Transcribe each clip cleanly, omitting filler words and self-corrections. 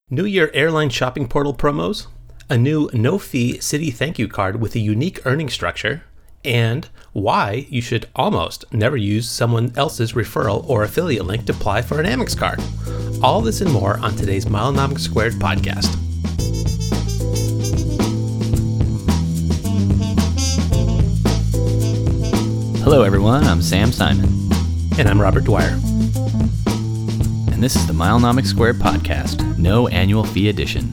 New Year airline shopping portal promos, a new no-fee Citi thank you card with a unique earning structure, and why you should almost never use someone else's referral or affiliate link to apply for an Amex card. All this and more on today's Milenomics Squared podcast. Hello everyone, I'm Sam Simon. And I'm Robert Dwyer. And this is the Milenomics Squared podcast, no annual fee edition.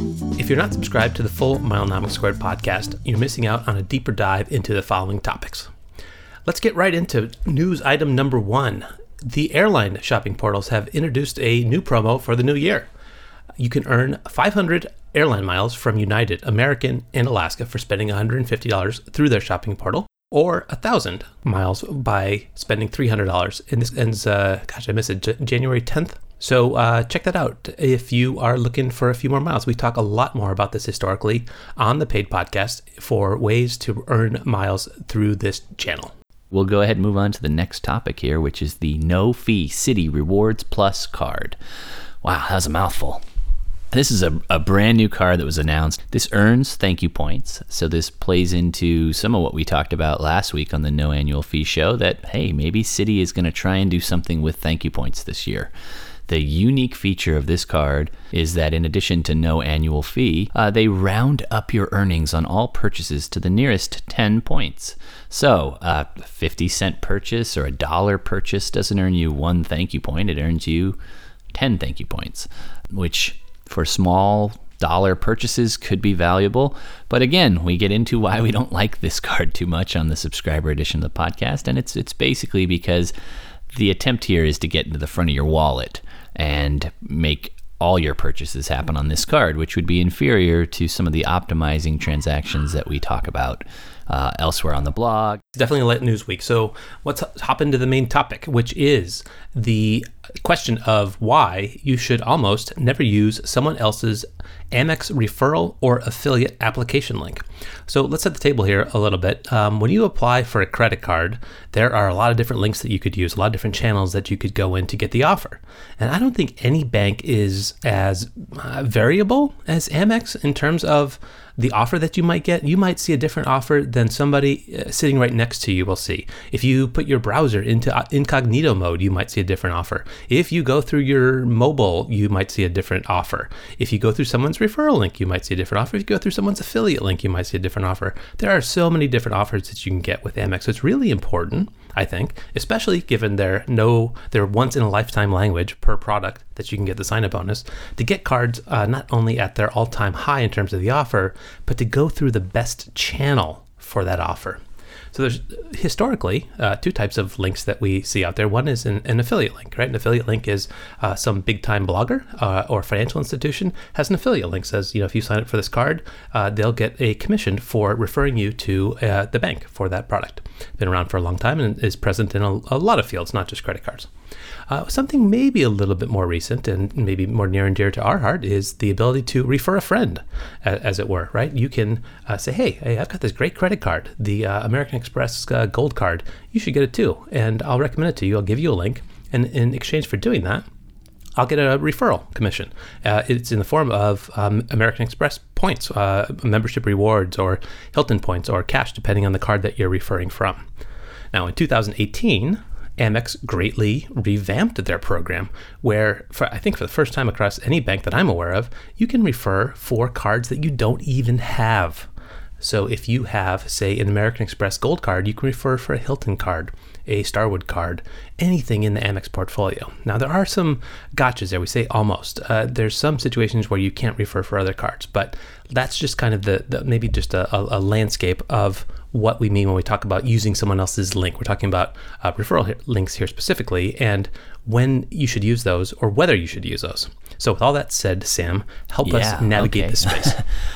If you're not subscribed to the full Milenomics Squared podcast, you're missing out on a deeper dive into the following topics. Let's get right into news item number one. The airline shopping portals have introduced a new promo for the new year. You can earn 500 airline miles from United, American, and Alaska for spending $150 through their shopping portal, or 1,000 miles by spending $300. And this ends, I missed it, January 10th. So check that out if you are looking for a few more miles. We talk a lot more about this historically on the paid podcast for ways to earn miles through this channel. We'll go ahead and move on to the next topic here, which is the no-fee Citi Rewards Plus card. Wow, that was a mouthful. This is a brand new card that was announced. This earns thank you points. So this plays into some of what we talked about last week on the No Annual Fee show that, hey, maybe Citi is going to try and do something with thank you points this year. The unique feature of this card is that in addition to no annual fee, they round up your earnings on all purchases to the nearest 10 points. So a 50-cent purchase or a $1 purchase doesn't earn you 1 thank you point. It earns you 10 thank you points, which for small dollar purchases could be valuable. But again, we get into why we don't like this card too much on the subscriber edition of the podcast. And it's basically because the attempt here is to get into the front of your wallet and make all your purchases happen on this card, which would be inferior to some of the optimizing transactions that we talk about elsewhere on the blog. Definitely a light news week. So let's hop into the main topic, which is the question of why you should almost never use someone else's Amex referral or affiliate application link. So let's set the table here a little bit. When you apply for a credit card, there are a lot of different links that you could use, a lot of different channels that you could go in to get the offer. And I don't think any bank is as variable as Amex in terms of the offer that you might get. You might see a different offer than somebody sitting right next to you will see. If you put your browser into incognito mode, you might see a different offer. If you go through your mobile, you might see a different offer. If you go through someone's referral link, you might see a different offer. If you go through someone's affiliate link, you might see a different offer. There are so many different offers that you can get with Amex. So it's really important, I think, especially given their once-in-a-lifetime language per product that you can get the sign-up bonus, to get cards not only at their all-time high in terms of the offer, but to go through the best channel for that offer. So there's historically two types of links that we see out there. One is an affiliate link, right? An affiliate link is some big-time blogger or financial institution has an affiliate link. Says, if you sign up for this card, they'll get a commission for referring you to the bank for that product. Been around for a long time and is present in a lot of fields, not just credit cards. Something maybe a little bit more recent and maybe more near and dear to our heart is the ability to refer a friend, as it were, right? You can say, hey, I've got this great credit card, the American Express Gold Card. You should get it too, and I'll recommend it to you. I'll give you a link, and in exchange for doing that, I'll get a referral commission. It's in the form of American Express points, membership rewards, or Hilton points, or cash, depending on the card that you're referring from. Now, in 2018, Amex greatly revamped their program where, for the first time across any bank that I'm aware of, you can refer for cards that you don't even have. So if you have, say, an American Express Gold card, you can refer for a Hilton card, a Starwood card, anything in the Amex portfolio. Now, there are some gotchas there. We say almost. There's some situations where you can't refer for other cards, but that's just kind of the maybe just a landscape of what we mean when we talk about using someone else's link. We're talking about referral links here specifically, and when you should use those or whether you should use those. So with all that said, Sam, help us navigate this space.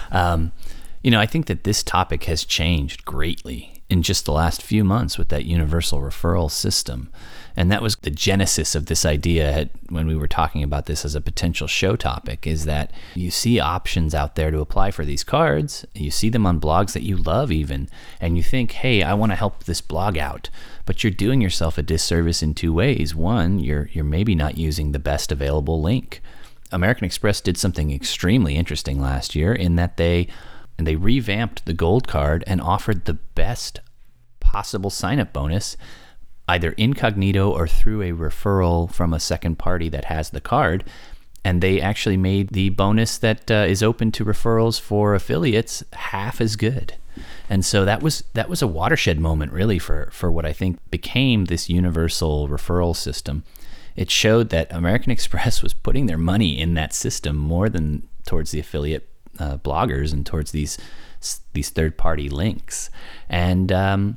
I think that this topic has changed greatly in just the last few months with that universal referral system. And that was the genesis of this idea when we were talking about this as a potential show topic, is that you see options out there to apply for these cards. You see them on blogs that you love even, and you think, hey, I want to help this blog out. But you're doing yourself a disservice in two ways. One, you're maybe not using the best available link. American Express did something extremely interesting last year in that they revamped the Gold Card and offered the best possible sign-up bonus, either incognito or through a referral from a second party that has the card. And they actually made the bonus that is open to referrals for affiliates half as good. And so that was a watershed moment, really, for what I think became this universal referral system. It showed that American Express was putting their money in that system more than towards the affiliate bloggers and towards these third-party links. And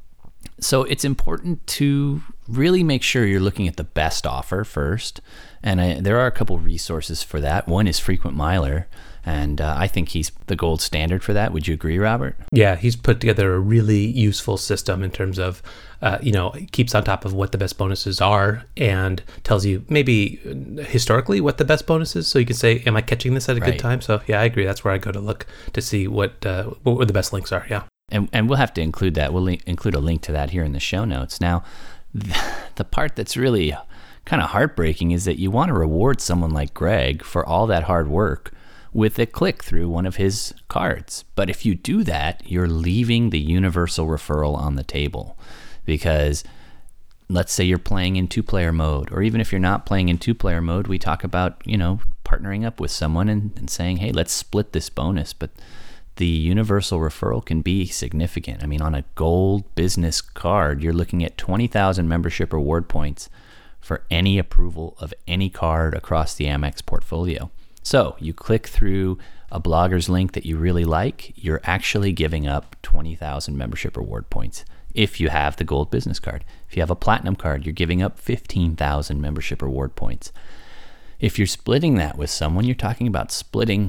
so it's important to really make sure you're looking at the best offer first. And there are a couple resources for that. One is Frequent Miler, and I think he's the gold standard for that. Would you agree, Robert? Yeah, he's put together a really useful system in terms of, keeps on top of what the best bonuses are and tells you maybe historically what the best bonus is. So you can say, am I catching this at a good time? So yeah, I agree. That's where I go to look to see what the best links are. Yeah. And we'll have to include that. We'll include a link to that here in the show notes. Now, the part that's really kind of heartbreaking is that you want to reward someone like Greg for all that hard work with a click through one of his cards. But if you do that, you're leaving the universal referral on the table, because let's say you're playing in 2-player mode, or even if you're not playing in 2-player mode, we talk about, partnering up with someone and saying, hey, let's split this bonus. But the universal referral can be significant. I mean, on a gold business card, you're looking at 20,000 membership reward points for any approval of any card across the Amex portfolio. So you click through a blogger's link that you really like, you're actually giving up 20,000 membership reward points if you have the gold business card. If you have a platinum card, you're giving up 15,000 membership reward points. If you're splitting that with someone, you're talking about splitting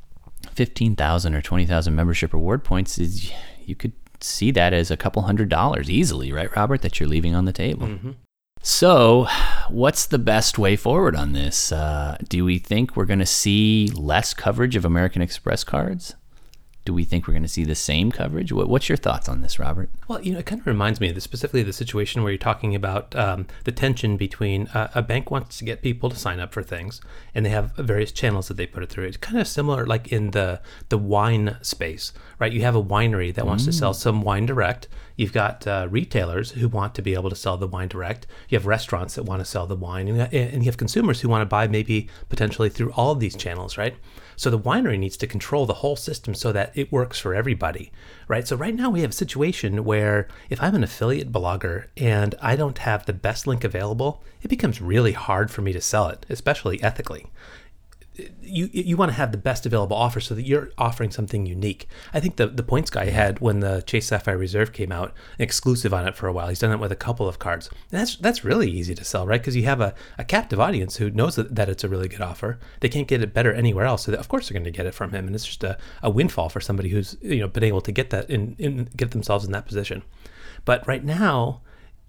15,000 or 20,000 membership reward points. You could see that as a couple $100 easily, right, Robert, that you're leaving on the table. Mm-hmm. So what's the best way forward on this? Do we think we're going to see less coverage of American Express cards? Do we think we're going to see the same coverage? What's your thoughts on this, Robert? Well, it kind of reminds me of specifically the situation where you're talking about the tension between a bank wants to get people to sign up for things, and they have various channels that they put it through. It's kind of similar like in the wine space, right? You have a winery that wants to sell some wine direct. You've got retailers who want to be able to sell the wine direct. You have restaurants that want to sell the wine, and you have consumers who want to buy maybe potentially through all of these channels, right? So the winery needs to control the whole system so that it works for everybody, right? So right now we have a situation where if I'm an affiliate blogger and I don't have the best link available, it becomes really hard for me to sell it, especially ethically. You want to have the best available offer so that you're offering something unique. I think the points guy had when the Chase Sapphire Reserve came out, an exclusive on it for a while. He's done it with a couple of cards. And that's really easy to sell, right? Because you have a captive audience who knows that it's a really good offer. They can't get it better anywhere else, so of course they're going to get it from him. And it's just a windfall for somebody who's been able to get that get themselves in that position. But right now,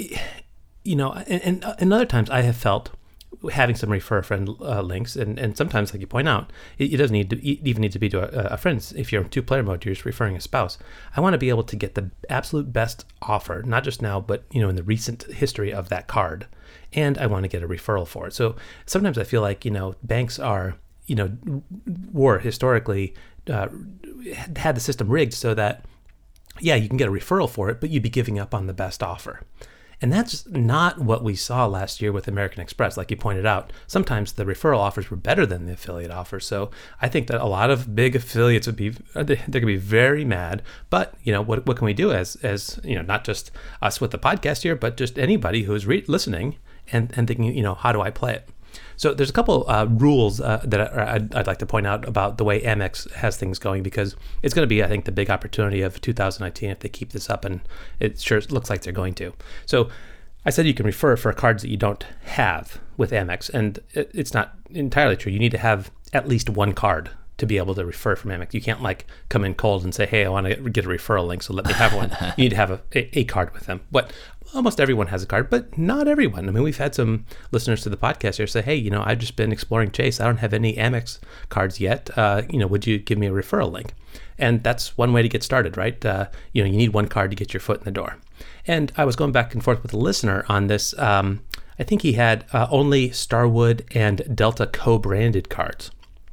and other times I have felt, having some refer a friend links, and sometimes, like you point out, it doesn't even need to be to a friend. If you're in 2-player mode, you're just referring a spouse. I want to be able to get the absolute best offer, not just now, but in the recent history of that card, and I want to get a referral for it. So sometimes I feel like banks are were historically had the system rigged so that you can get a referral for it, but you'd be giving up on the best offer. And that's not what we saw last year with American Express. Like you pointed out, sometimes the referral offers were better than the affiliate offers. So I think that a lot of big affiliates they're going to be very mad. But what can we do as not just us with the podcast here, but just anybody who's listening and thinking, how do I play it? So there's a couple rules that I'd like to point out about the way Amex has things going, because it's going to be, I think, the big opportunity of 2019 if they keep this up, and it sure looks like they're going to. So I said you can refer for cards that you don't have with Amex, and it's not entirely true. You need to have at least one card to be able to refer from Amex. You can't come in cold and say, hey, I want to get a referral link, so let me have one. You need to have a card with them. But almost everyone has a card, but not everyone. I mean, we've had some listeners to the podcast here say, hey, I've just been exploring Chase. I don't have any Amex cards yet. Would you give me a referral link? And that's one way to get started, right? You need one card to get your foot in the door. And I was going back and forth with a listener on this. I think he had only Starwood and Delta co-branded cards.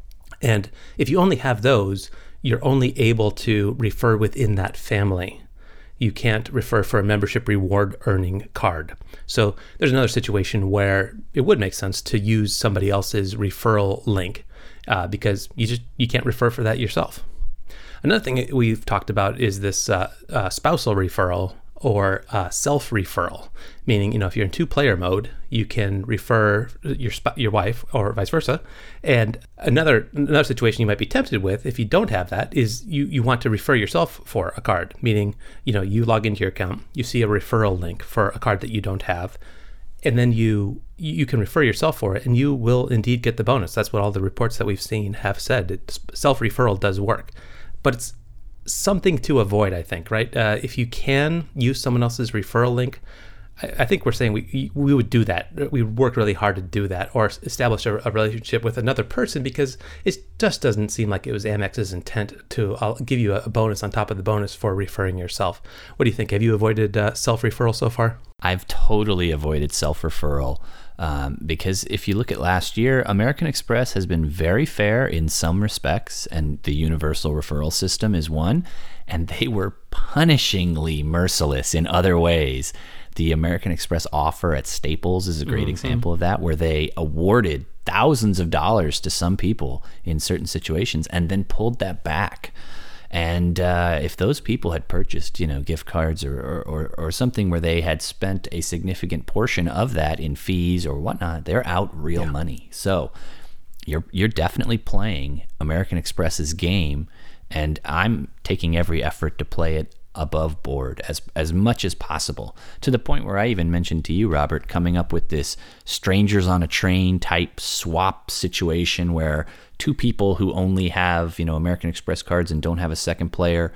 And if you only have those, you're only able to refer within that family. You can't refer for a membership reward earning card. So there's another situation where it would make sense to use somebody else's referral link because you can't refer for that yourself. Another thing we've talked about is this spousal referral or self-referral, meaning, if you're in two-player mode, you can refer your wife or vice versa. And another situation you might be tempted with if you don't have that is you want to refer yourself for a card, meaning, you log into your account, you see a referral link for a card that you don't have, and then you can refer yourself for it, and you will indeed get the bonus. That's what all the reports that we've seen have said. Self-referral does work, but it's something to avoid, I think, right? If you can use someone else's referral link, I think we're saying we would do that. We would work really hard to do that, or establish a relationship with another person, because it just doesn't seem like it was Amex's intent to give you a bonus on top of the bonus for referring yourself. What do you think? Have you avoided self-referral so far? I've totally avoided self-referral because if you look at last year, American Express has been very fair in some respects, and the universal referral system is one, and they were punishingly merciless in other ways. The American Express offer at Staples is a great example of that, where they awarded thousands of dollars to some people in certain situations and then pulled that back. And if those people had purchased, gift cards or something where they had spent a significant portion of that in fees or whatnot, they're out real money. So you're definitely playing American Express's game, and I'm taking every effort to play it above board as much as possible, to the point where I even mentioned to you, Robert, coming up with this strangers on a train type swap situation where two people who only have, American Express cards and don't have a second player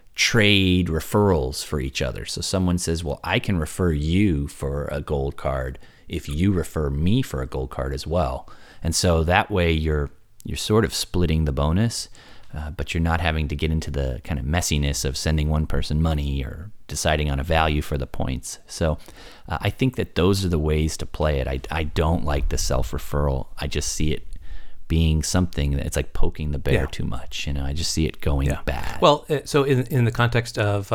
trade referrals for each other. So someone says, well, I can refer you for a gold card if you refer me for a gold card as well. And so that way you're sort of splitting the bonus, but you're not having to get into the kind of messiness of sending one person money or deciding on a value for the points. So I think that those are the ways to play it. I don't like the self-referral. I just see it being something that it's like poking the bear too much. I just see it going bad. Well, so in the context of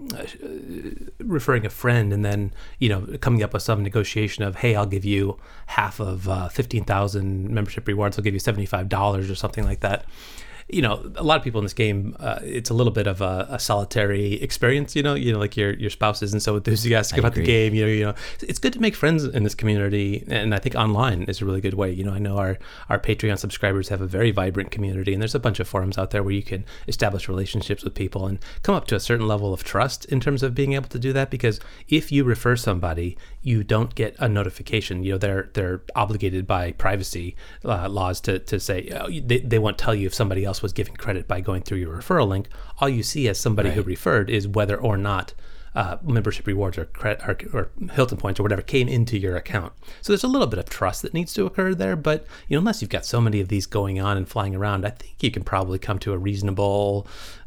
referring a friend and then, coming up with some negotiation of, hey, I'll give you half of 15,000 membership rewards. I'll give you $75 or something like that. A lot of people in this game, it's a little bit of a solitary experience, like your spouse isn't so enthusiastic about the game, it's good to make friends in this community. And I think online is a really good way. I know our Patreon subscribers have a very vibrant community, and there's a bunch of forums out there where you can establish relationships with people and come up to a certain level of trust in terms of being able to do that. Because if you refer somebody, you don't get a notification. They're obligated by privacy laws to say they won't tell you if somebody else was giving credit by going through your referral link. All you see as somebody who referred is whether or not membership rewards or Hilton points or whatever came into your account. So there's a little bit of trust that needs to occur there, but unless you've got so many of these going on and flying around, I think you can probably come to a reasonable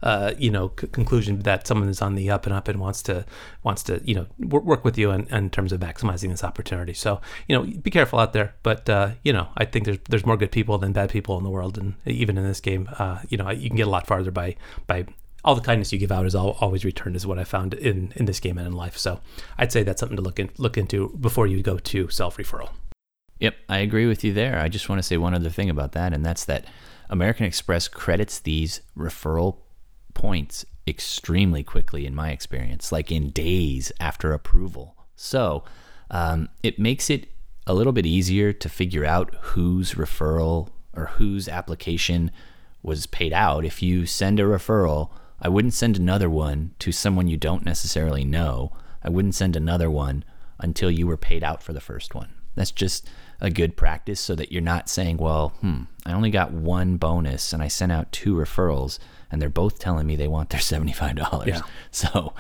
conclusion that someone is on the up and up and wants to work with you in terms of maximizing this opportunity. So be careful out there, but I think there's more good people than bad people in the world, and even in this game, you can get a lot farther by all the kindness you give out is always returned, is what I found in this game and in life. So I'd say that's something to look into before you go to self-referral. Yep, I agree with you there. I just want to say one other thing about that, and that's that American Express credits these referral points extremely quickly, in my experience, like in days after approval. So it makes it a little bit easier to figure out whose referral or whose application was paid out. If you send a referral, I wouldn't send another one to someone you don't necessarily know. I wouldn't send another one until you were paid out for the first one. That's just a good practice, so that you're not saying, well, I only got one bonus and I sent out two referrals and they're both telling me they want their $75. Yeah. So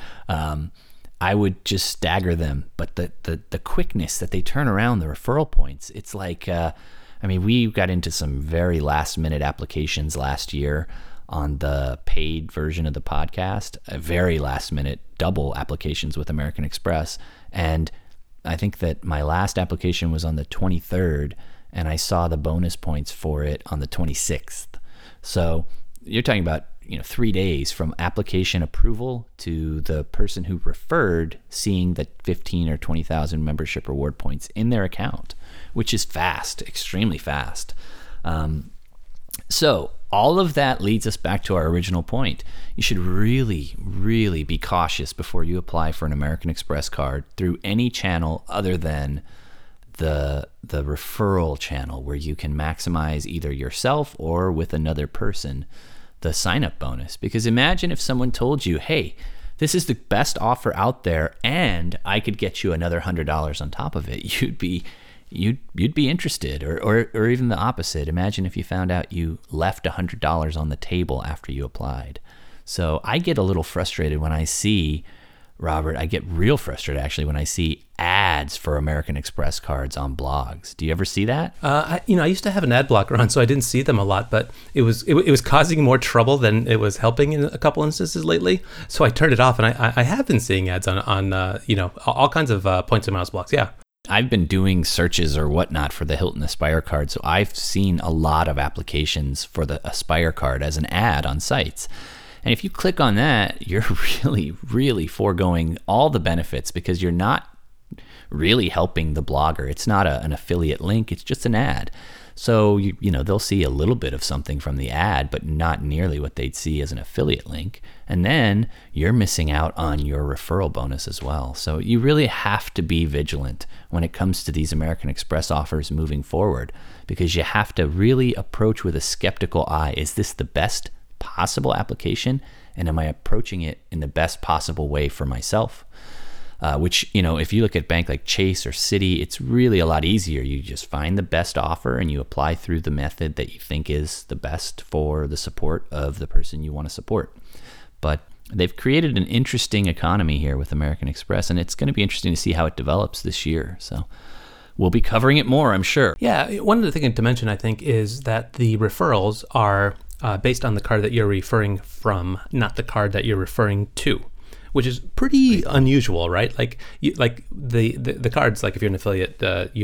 I would just stagger them. But the quickness that they turn around the referral points, it's like, we got into some very last minute applications last year on the paid version of the podcast, a very last minute double applications with American Express. And I think that my last application was on the 23rd, and I saw the bonus points for it on the 26th. So you're talking about 3 days from application approval to the person who referred seeing the 15 or 20,000 membership reward points in their account, which is fast, extremely fast. So all of that leads us back to our original point. You should really, really be cautious before you apply for an American Express card through any channel other than the referral channel, where you can maximize either yourself or with another person the sign-up bonus. Because imagine if someone told you, hey, this is the best offer out there and I could get you another $100 on top of it. You'd be interested, or even the opposite. Imagine if you found out you left $100 on the table after you applied. So I get a little frustrated when I see, Robert, I get real frustrated actually when I see ads for American Express cards on blogs. Do you ever see that? I used to have an ad blocker on, so I didn't see them a lot, but it was causing more trouble than it was helping in a couple instances lately. So I turned it off, and I have been seeing ads on all kinds of points and miles blocks. Yeah. I've been doing searches or whatnot for the Hilton Aspire card, so I've seen a lot of applications for the Aspire card as an ad on sites. And if you click on that, you're really, really foregoing all the benefits because you're not really helping the blogger. It's not an affiliate link, it's just an ad. So they'll see a little bit of something from the ad, but not nearly what they'd see as an affiliate link. And then you're missing out on your referral bonus as well. So you really have to be vigilant when it comes to these American Express offers moving forward, because you have to really approach with a skeptical eye. Is this the best possible application? And am I approaching it in the best possible way for myself? Which, if you look at a bank like Chase or Citi, it's really a lot easier. You just find the best offer and you apply through the method that you think is the best for the support of the person you want to support. But they've created an interesting economy here with American Express, and it's going to be interesting to see how it develops this year. So we'll be covering it more, I'm sure. Yeah, one other thing to mention, I think, is that the referrals are based on the card that you're referring from, not the card that you're referring to, which is pretty unusual, right? Like the cards, like if you're an affiliate,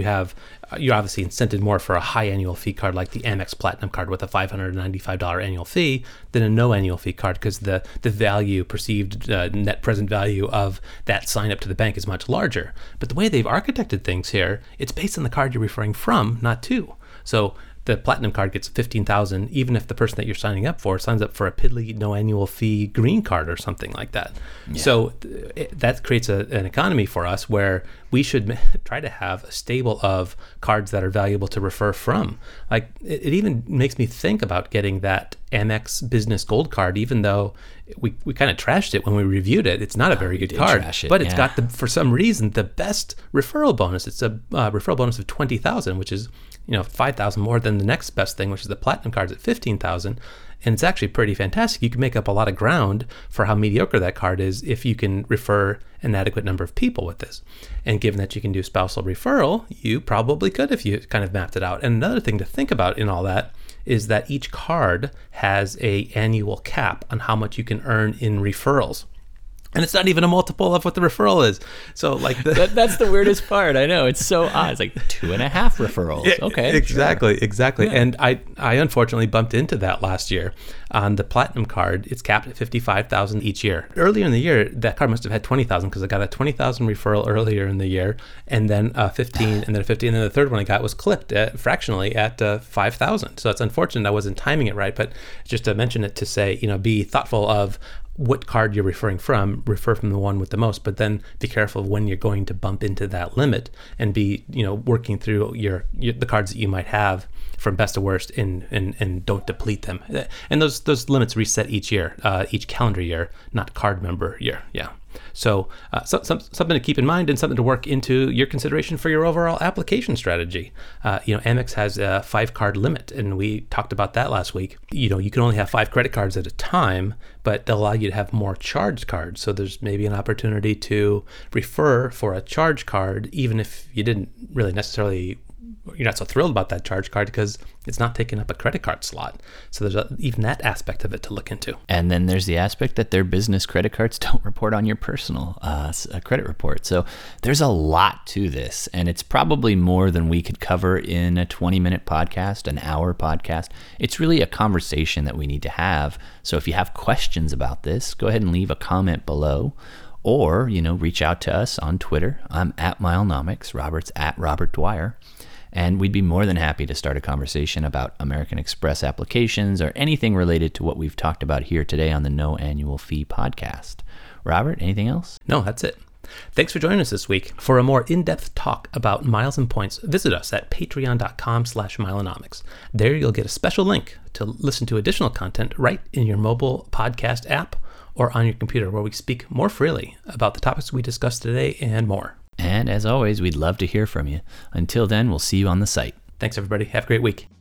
you're obviously incented more for a high annual fee card like the Amex Platinum card with a $595 annual fee than a no annual fee card, because the value, perceived net present value of that sign up to the bank is much larger. But the way they've architected things here, it's based on the card you're referring from, not to. So the Platinum card gets $15,000, even if the person that you're signing up for signs up for a piddly no annual fee green card or something like that. Yeah. So that creates an economy for us where we should try to have a stable of cards that are valuable to refer from. Like it even makes me think about getting that Amex Business Gold card, even though we kind of trashed it when we reviewed it. It's not a very good card, but it's got for some reason the best referral bonus. It's a referral bonus of $20,000, which is $5,000 more than the next best thing, which is the Platinum cards at $15,000. And it's actually pretty fantastic. You can make up a lot of ground for how mediocre that card is if you can refer an adequate number of people with this. And given that you can do spousal referral, you probably could if you kind of mapped it out. And another thing to think about in all that is that each card has an annual cap on how much you can earn in referrals. And it's not even a multiple of what the referral is. So like that's the weirdest part. I know, it's so odd. It's like 2.5 referrals. Okay, exactly. Yeah. And I unfortunately bumped into that last year on the Platinum card. It's capped at $55,000 each year. Earlier in the year, that card must have had $20,000 because I got a $20,000 referral earlier in the year, and then 15, and then 50, and then the third one I got was clipped fractionally at $5,000. So it's unfortunate I wasn't timing it right, but just to mention it to say, be thoughtful of what card you're referring from. Refer from the one with the most, but then be careful when you're going to bump into that limit, and be working through the cards that you might have from best to worst, and don't deplete them. And those limits reset each year, each calendar year, not card member year. Yeah. So something to keep in mind, and something to work into your consideration for your overall application strategy. Amex has a 5-card limit, and we talked about that last week. You can only have 5 credit cards at a time, but they'll allow you to have more charged cards. So there's maybe an opportunity to refer for a charge card, even if you didn't really necessarily you're not so thrilled about that charge card because it's not taking up a credit card slot. So there's even that aspect of it to look into. And then there's the aspect that their business credit cards don't report on your personal credit report. So there's a lot to this, and it's probably more than we could cover in a 20-minute podcast, an hour podcast. It's really a conversation that we need to have. So if you have questions about this, go ahead and leave a comment below. Or, reach out to us on Twitter. I'm at Milenomics. Robert's at Robert Dwyer. And we'd be more than happy to start a conversation about American Express applications or anything related to what we've talked about here today on the No Annual Fee podcast. Robert, anything else? No, that's it. Thanks for joining us this week. For a more in-depth talk about miles and points, visit us at patreon.com/milenomics. There you'll get a special link to listen to additional content right in your mobile podcast app or on your computer, where we speak more freely about the topics we discussed today and more. And as always, we'd love to hear from you. Until then, we'll see you on the site. Thanks, everybody. Have a great week.